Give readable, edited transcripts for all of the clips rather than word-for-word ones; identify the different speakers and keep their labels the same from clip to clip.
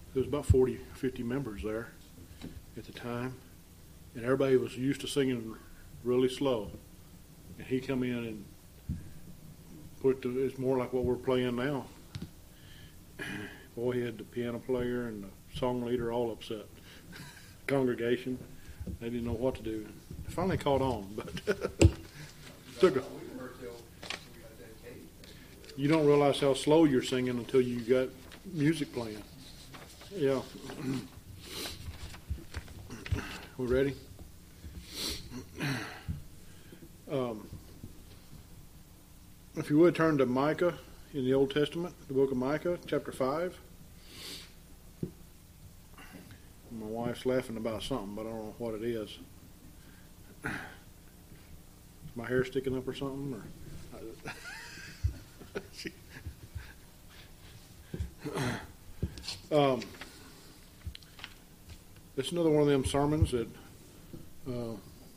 Speaker 1: there was about 40, 50 members there at the time, and everybody was used to singing really slow. And he come in and it's more like what we're playing now. Boy, he had the piano player and the song leader all upset. Congregation, they didn't know what to do. It finally caught on, but took a. You don't realize how slow you're singing until you got music playing. Yeah. We ready? If you would turn to Micah in the Old Testament, the book of Micah, chapter 5. My wife's laughing about something, but I don't know what it is. Is my hair sticking up or something? It's another one of them sermons that the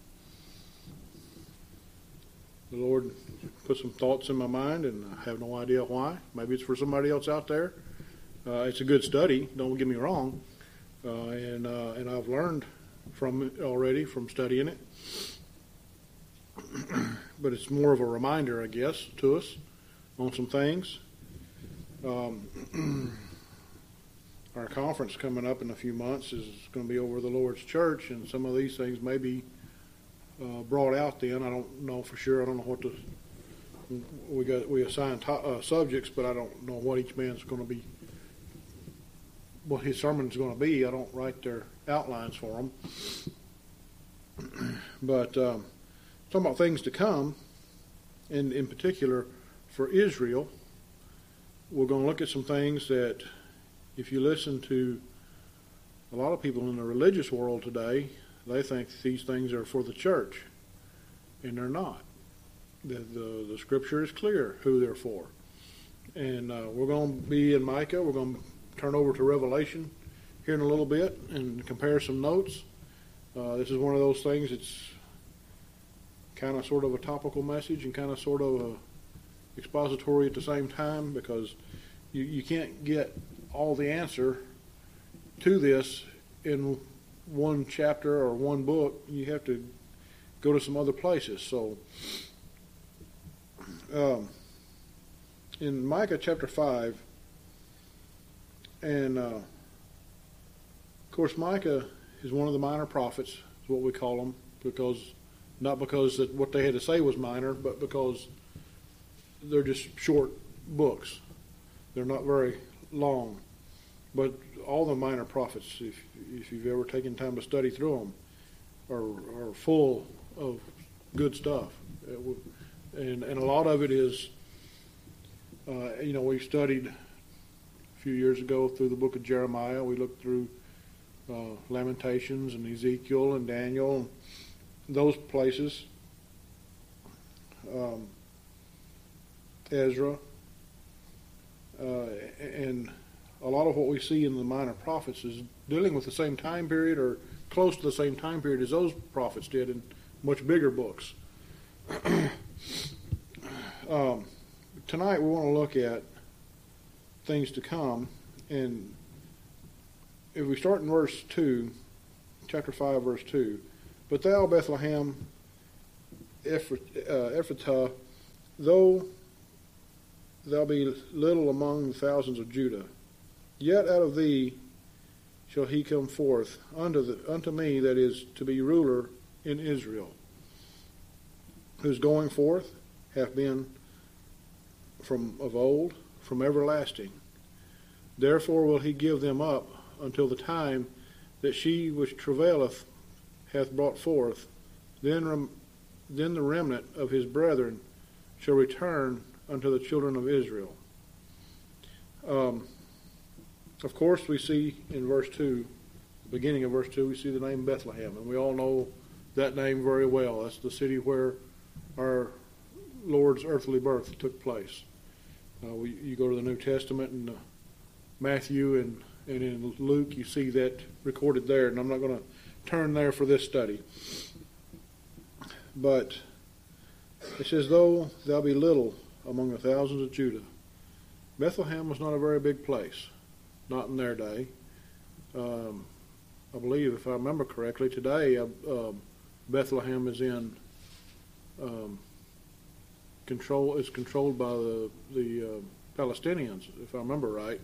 Speaker 1: Lord put some thoughts in my mind, and I have no idea why. Maybe it's for somebody else out there. It's a good study, don't get me wrong, and I've learned from it already from studying it. But it's more of a reminder, I guess, to us on some things. Our conference coming up in a few months is going to be over the Lord's church, and some of these things may be brought out then. I don't know for sure. I don't know what we assign subjects, but I don't know what each man's going to be, what his sermon's going to be. I don't write their outlines for them. But talking about things to come, and in particular for Israel, we're going to look at some things that, if you listen to a lot of people in the religious world today, they think these things are for the church, and they're not. The scripture is clear who they're for. And we're going to be in Micah. We're going to turn over to Revelation here in a little bit and compare some notes. This is one of those things that's kind of sort of a topical message and kind of sort of a expository at the same time, because you can't get all the answer to this in one chapter or one book. You have to go to some other places. So in Micah chapter 5, and of course Micah is one of the minor prophets, is what we call them, not because that what they had to say was minor, but because they're just short books. They're not very long. But all the minor prophets, if you've ever taken time to study through them, are full of good stuff. And a lot of it is, we studied a few years ago through the book of Jeremiah. We looked through Lamentations and Ezekiel and Daniel, those places. Ezra. And a lot of what we see in the minor prophets is dealing with the same time period or close to the same time period as those prophets did in much bigger books. Tonight we want to look at things to come, and if we start in verse 2, chapter 5, verse 2, "But thou, Bethlehem Ephratah, though thou be little among the thousands of Judah, yet out of thee shall he come forth unto me that is to be ruler in Israel, whose going forth hath been from of old, from everlasting. Therefore will he give them up until the time that she which travaileth hath brought forth. Then the remnant of his brethren shall return unto the children of Israel." Of course, we see in verse 2, beginning of verse 2, we see the name Bethlehem, and we all know that name very well. That's the city where our Lord's earthly birth took place. You go to the New Testament and Matthew and in Luke, you see that recorded there, and I'm not going to turn there for this study. But it says, "Though thou be little among the thousands of Judah." Bethlehem was not a very big place, not in their day. I believe, if I remember correctly, today Bethlehem is in controlled by the Palestinians, if I remember right.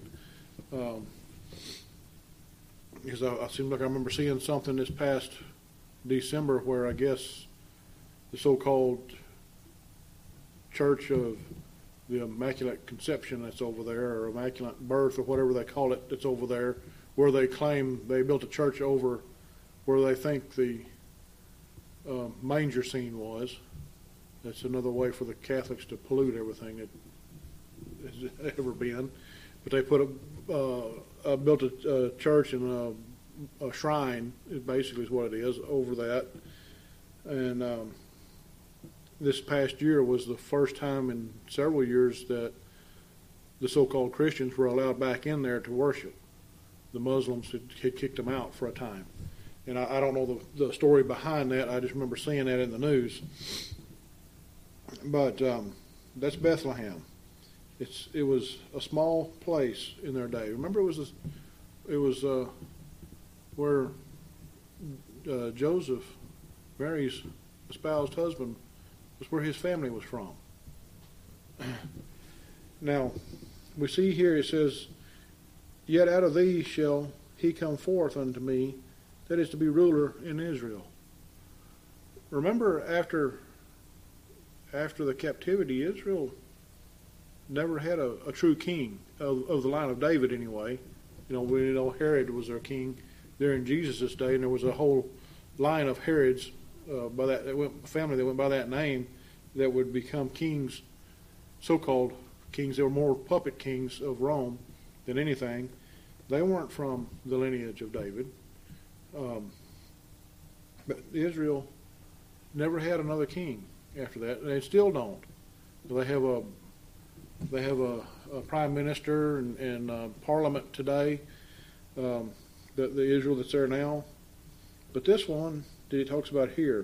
Speaker 1: Because I seem like I remember seeing something this past December where I guess the so-called Church of the Immaculate Conception that's over there, or Immaculate Birth, or whatever they call it, that's over there, where they claim they built a church over where they think the manger scene was. That's another way for the Catholics to pollute everything that has ever been. But they put built a church and a shrine, it basically is what it is, over that. And this past year was the first time in several years that the so-called Christians were allowed back in there to worship. The Muslims had kicked them out for a time. And I don't know the story behind that. I just remember seeing that in the news. But that's Bethlehem. It was a small place in their day. Remember, it was where Joseph, Mary's espoused husband, was where his family was from. Now, we see here it says, "Yet out of thee shall he come forth unto me, that is to be ruler in Israel." Remember, after the captivity, Israel never had a true king of the line of David anyway. We know Herod was their king there in Jesus' day, and there was a whole line of Herods family that went by that name that would become kings, so-called kings. They were more puppet kings of Rome than anything. They weren't from the lineage of David. But Israel never had another king after that. They still don't. They have a prime minister and parliament today, the Israel that's there now. But this one that he talks about here,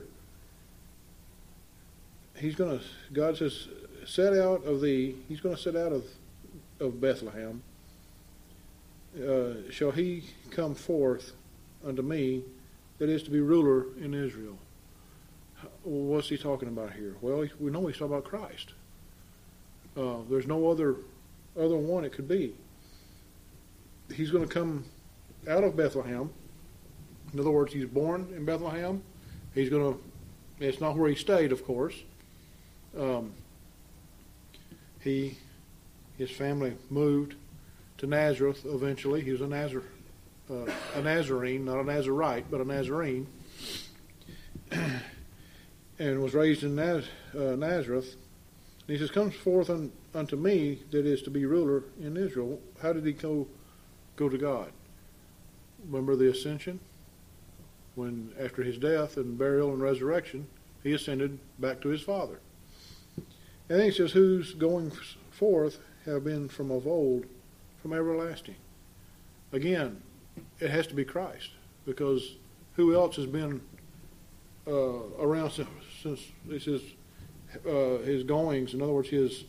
Speaker 1: God says, set out of thee, he's going to set out of Bethlehem, shall he come forth unto me, that is to be ruler in Israel. What's he talking about here? Well, we know he's talking about Christ. There's no other one it could be. He's going to come out of Bethlehem. In other words, he's born in Bethlehem. It's not where he stayed, of course. His family moved to Nazareth eventually. He was a Nazarene, not a Nazarite, but a Nazarene, and was raised in Nazareth. And he says, "Comes forth unto me that is to be ruler in Israel." How did he go to God? Remember the ascension? When after his death and burial and resurrection, he ascended back to his Father. And then he says, "Whose going forth have been from of old, from everlasting." Again, it has to be Christ, because who else has been around since this is his goings? In other words, his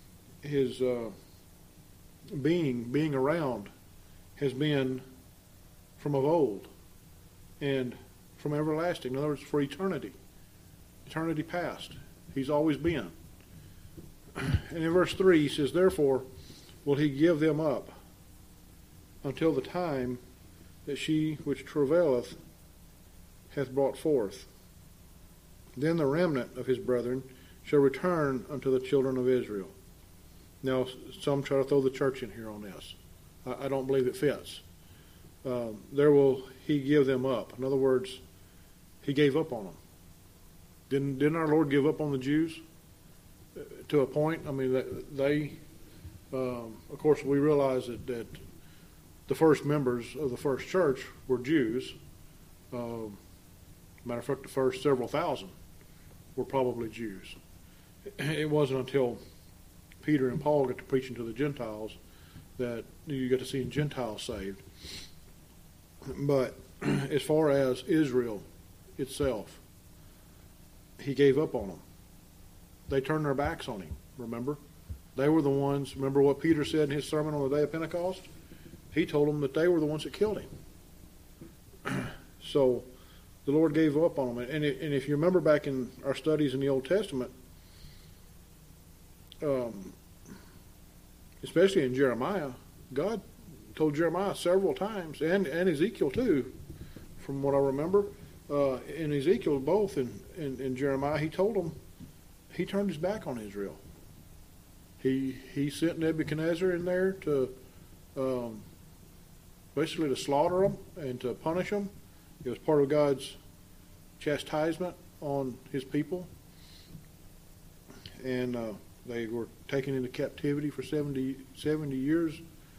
Speaker 1: being around has been from of old and from everlasting. In other words, for eternity past. He's always been. And in verse 3 he says, "Therefore will he give them up until the time that she which travaileth hath brought forth. Then the remnant of his brethren shall return unto the children of Israel." Now, some try to throw the church in here on this. I don't believe it fits. There will he give them up. In other words, he gave up on them. Didn't our Lord give up on the Jews to a point? I mean, of course, we realize that the first members of the first church were Jews. Matter of fact, the first several thousand were probably Jews. It wasn't until Peter and Paul got to preaching to the Gentiles that you got to see Gentiles saved. But as far as Israel itself, he gave up on them. They turned their backs on him, remember? They were the ones, remember what Peter said in his sermon on the day of Pentecost? He told them that they were the ones that killed him. So the Lord gave up on them. And if you remember back in our studies in the Old Testament, especially in Jeremiah, God told Jeremiah several times, and Ezekiel too, from what I remember, in Ezekiel both, in Jeremiah, he told them, he turned his back on Israel. He sent Nebuchadnezzar in there to basically to slaughter them and to punish them. It was part of God's chastisement on his people. And they were taken into captivity for 70 years,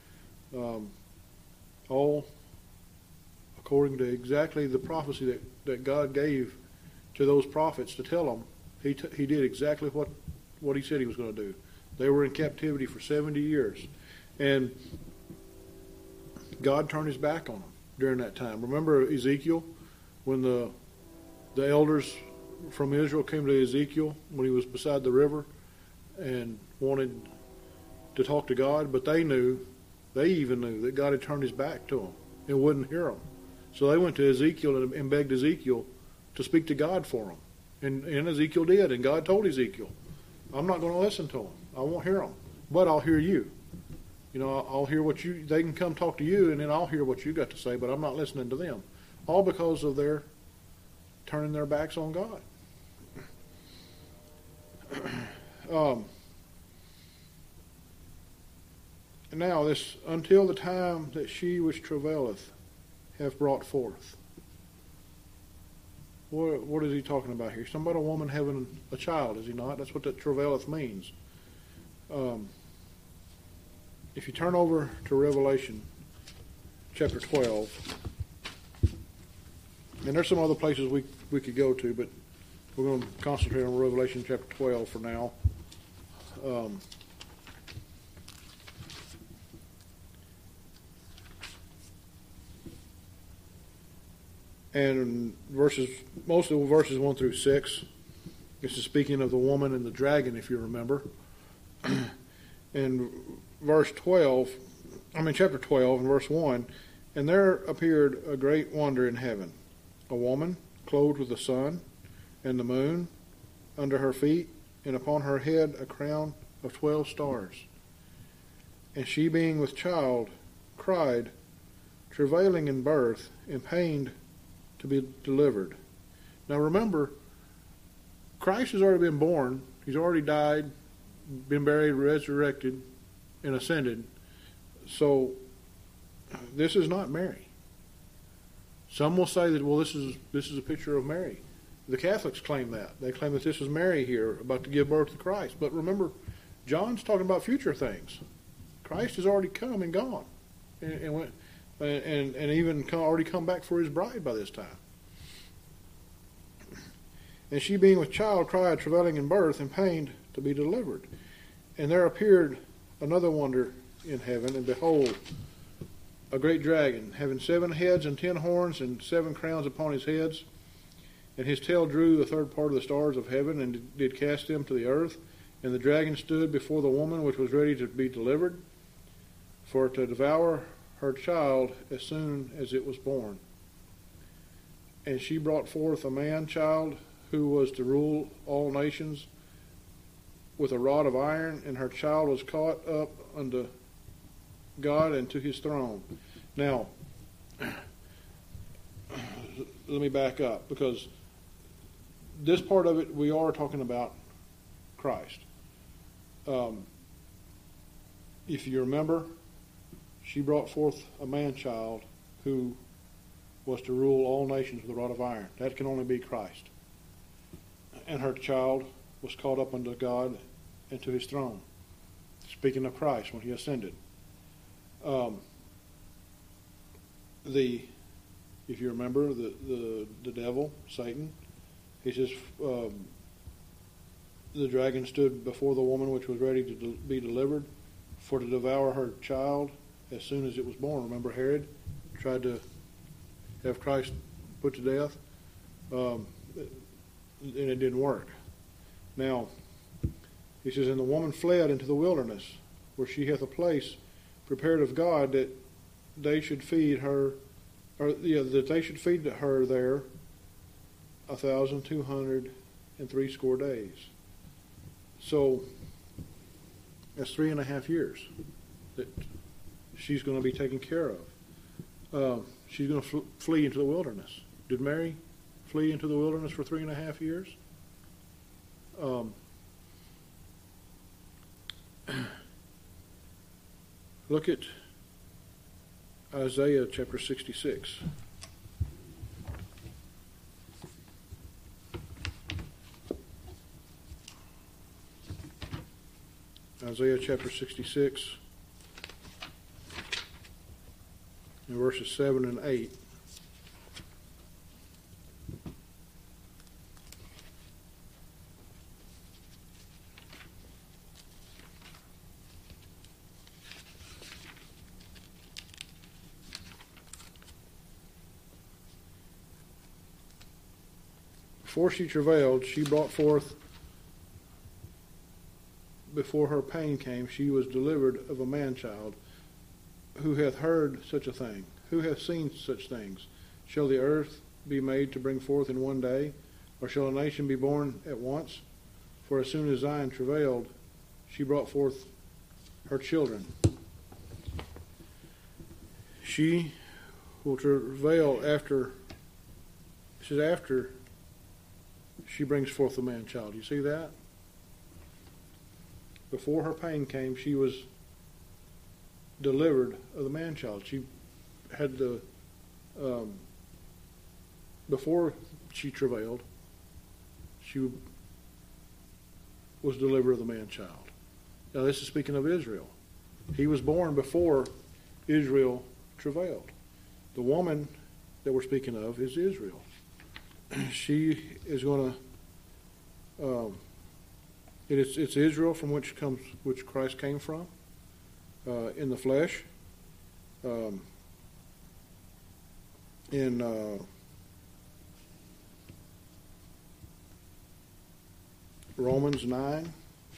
Speaker 1: all according to exactly the prophecy that God gave to those prophets to tell them. He did exactly what he said he was going to do. They were in captivity for 70 years. And God turned his back on them during that time. Remember Ezekiel, when the elders from Israel came to Ezekiel when he was beside the river and wanted to talk to God, but they even knew that God had turned his back to them and wouldn't hear them. So they went to Ezekiel and begged Ezekiel to speak to God for them. And Ezekiel did, and God told Ezekiel, I'm not going to listen to them. I won't hear them, but I'll hear you. I'll hear they can come talk to you, and then I'll hear what you got to say, but I'm not listening to them. All because of their turning their backs on God. Now, this, until the time that she which travaileth have brought forth. What is he talking about here? Somebody, a woman having a child, is he not? That's what that travaileth means. If you turn over to Revelation chapter 12, and there's some other places we could go to, but we're going to concentrate on Revelation chapter 12 for now. And most of the verses 1 through 6, this is speaking of the woman and the dragon, if you remember. And chapter 12 and verse 1, and there appeared a great wonder in heaven, a woman clothed with the sun and the moon under her feet, and upon her head a crown of 12 stars. And she, being with child, cried, travailing in birth, and pained to be delivered. Now remember, Christ has already been born. He's already died, been buried, resurrected, and ascended. So this is not Mary. Some will say that, well, this is a picture of Mary. The Catholics claim that. They claim that this is Mary here, about to give birth to Christ. But remember, John's talking about future things. Christ has already come and gone, and even already come back for his bride by this time. And she, being with child, cried, travailing in birth, and pained to be delivered. And there appeared another wonder in heaven, and behold, a great dragon, having 7 heads and 10 horns, and 7 crowns upon his heads. And his tail drew the third part of the stars of heaven, and did cast them to the earth. And the dragon stood before the woman which was ready to be delivered, for to devour her child as soon as it was born. And she brought forth a man-child, who was to rule all nations with a rod of iron, and her child was caught up unto God and to his throne. Now, let me back up, because this part of it, we are talking about Christ. If you remember, she brought forth a man-child who was to rule all nations with a rod of iron. That can only be Christ. And her child was caught up unto God and to his throne. Speaking of Christ when he ascended. If you remember, the devil, Satan, he says, the dragon stood before the woman which was ready to be delivered, for to devour her child as soon as it was born. Remember, Herod tried to have Christ put to death, and it didn't work. Now, he says, and the woman fled into the wilderness, where she hath a place prepared of God, that they should feed her that they should feed her there 1,260 days. So that's 3.5 years that she's going to be taken care of. She's going to flee into the wilderness. Did Mary flee into the wilderness for 3.5 years? Look at Isaiah chapter 66. Isaiah chapter 66 and verses 7 and 8. Before she travailed, she brought forth. Before her pain came, she was delivered of a man-child. Who hath heard such a thing? Who hath seen such things? Shall the earth be made to bring forth in one day? Or shall a nation be born at once? For as soon as Zion travailed, she brought forth her children. She will travail after she brings forth the man-child. You see that? Before her pain came, she was delivered of the man-child. She had before she travailed, she was delivered of the man-child. Now this is speaking of Israel. He was born before Israel travailed. The woman that we're speaking of is Israel. She is going to. It's Israel from which Christ came from, in the flesh. In Romans 9.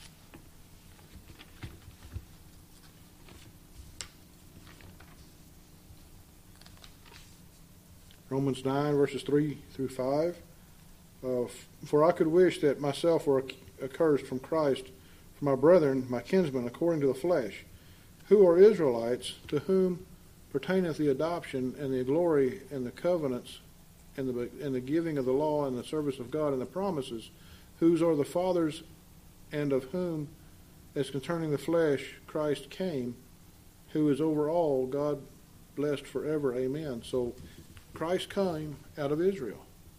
Speaker 1: Romans 9, verses 3 through 5. For I could wish that myself were accursed from Christ for my brethren, my kinsmen, according to the flesh, who are Israelites, to whom pertaineth the adoption and the glory and the covenants and the giving of the law and the service of God and the promises, whose are the fathers, and of whom, as concerning the flesh, Christ came, who is over all, God blessed forever. Amen. So Christ came out of Israel.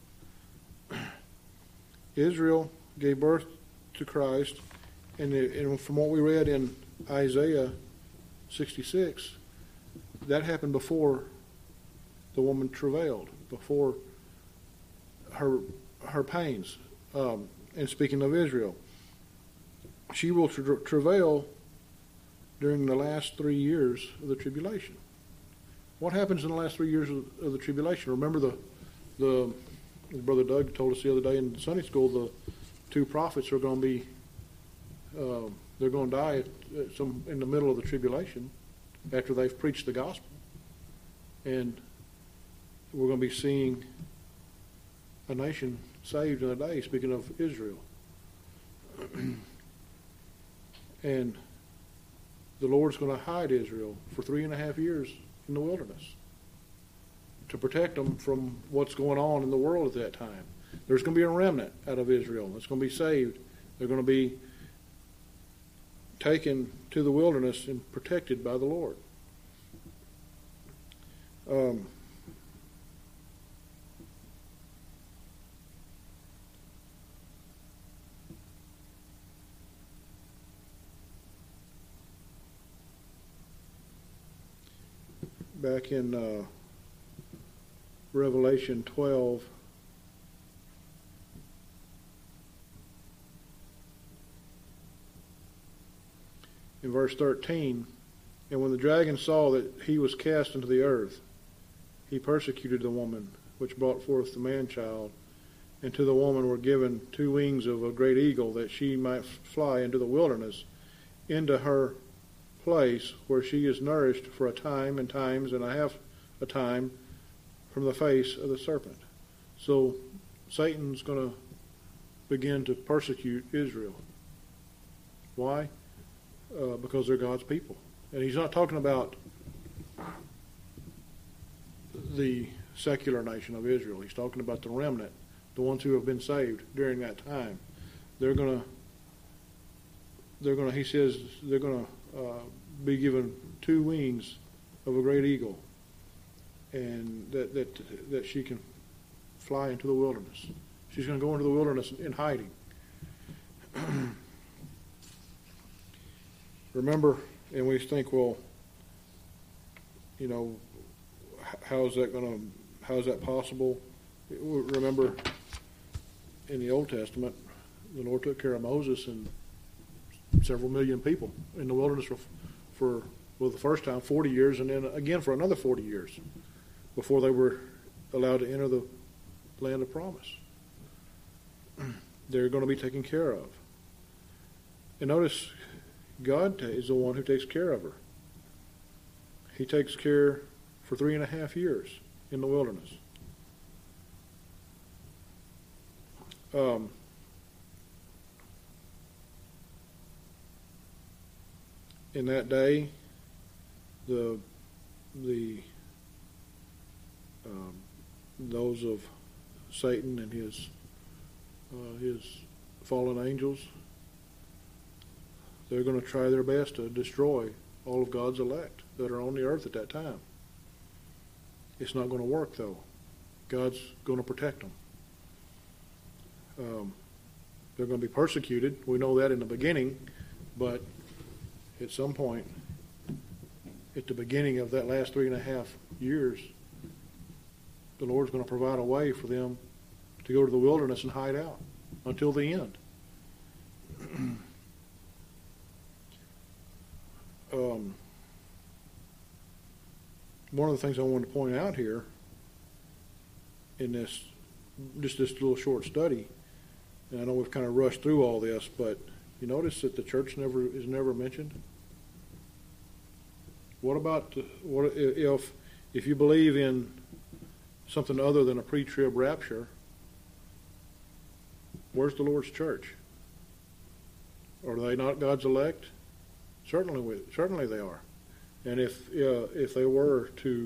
Speaker 1: Israel gave birth to Christ, and from what we read in Isaiah 66, that happened before the woman travailed, before her pains. And speaking of Israel, she will travail during the last 3 years of the tribulation. What happens in the last 3 years of the tribulation? Remember the Brother Doug told us the other day in Sunday school, the two prophets are going to be, they're going to die in the middle of the tribulation after they've preached the gospel. And we're going to be seeing a nation saved in a day, speaking of Israel. And the Lord's going to hide Israel for 3.5 years in the wilderness to protect them from what's going on in the world at that time. There's going to be a remnant out of Israel that's going to be saved. They're going to be taken to the wilderness and protected by the Lord. Back in Revelation 12, in verse 13, and when the dragon saw that he was cast into the earth, he persecuted the woman which brought forth the man-child, and to the woman were given 2 wings of a great eagle, that she might fly into the wilderness, into her place where she is nourished for a time and times and a half a time from the face of the serpent. So Satan's going to begin to persecute Israel. Why? Because they're God's people. And he's not talking about the secular nation of Israel. He's talking about the remnant, the ones who have been saved during that time. He says they're going to be given 2 wings of a great eagle, and that she can fly into the wilderness. She's going to go into the wilderness in hiding. Remember, and we think, well, how is that possible? Remember, in the Old Testament, the Lord took care of Moses and several million people in the wilderness for the first time 40 years, and then again for another 40 years before they were allowed to enter the land of promise. They're going to be taken care of. And notice, God is the one who takes care of her. He takes care for 3.5 years in the wilderness. In that day, those of Satan and his fallen angels, they're going to try their best to destroy all of God's elect that are on the earth at that time. It's not going to work, though. God's going to protect them. They're going to be persecuted. We know that in the beginning, but at some point, at the beginning of that last 3.5 years, the Lord's going to provide a way for them to go to the wilderness and hide out until the end. One of the things I wanted to point out here in this little short study, and I know we've kind of rushed through all this, but you notice that the church is never mentioned. What about if you believe in something other than a pre-trib rapture? Where's the Lord's church? Are they not God's elect? Certainly they are. And if they were to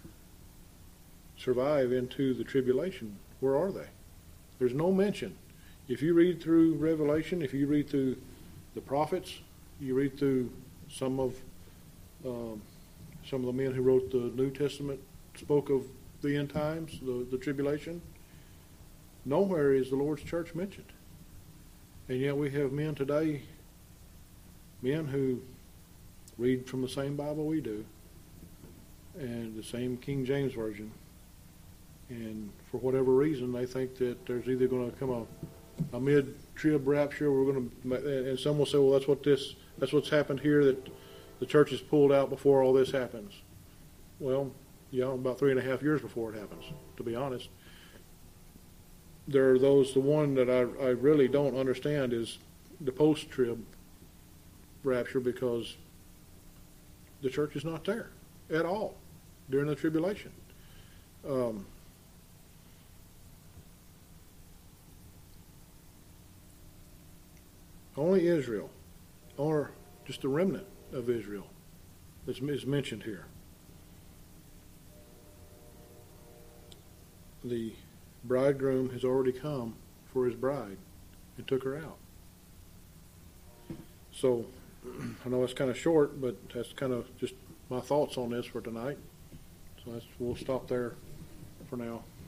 Speaker 1: survive into the tribulation, where are they? There's no mention. If you read through Revelation, if you read through the prophets, you read through some of the men who wrote the New Testament, spoke of the end times, the tribulation, nowhere is the Lord's church mentioned. And yet we have men today, men who read from the same Bible we do, and the same King James Version, and for whatever reason they think that there's either going to come a mid-trib rapture, and some will say, well, that's what's happened here, that the church is pulled out before all this happens. Well, about 3.5 years before it happens, to be honest. There are those, the one that I really don't understand is the post-trib rapture, because the church is not there at all during the tribulation. Only Israel, or just a remnant of Israel, is mentioned here. The bridegroom has already come for his bride and took her out. So, I know it's kind of short, but that's kind of just my thoughts on this for tonight. So we'll stop there for now.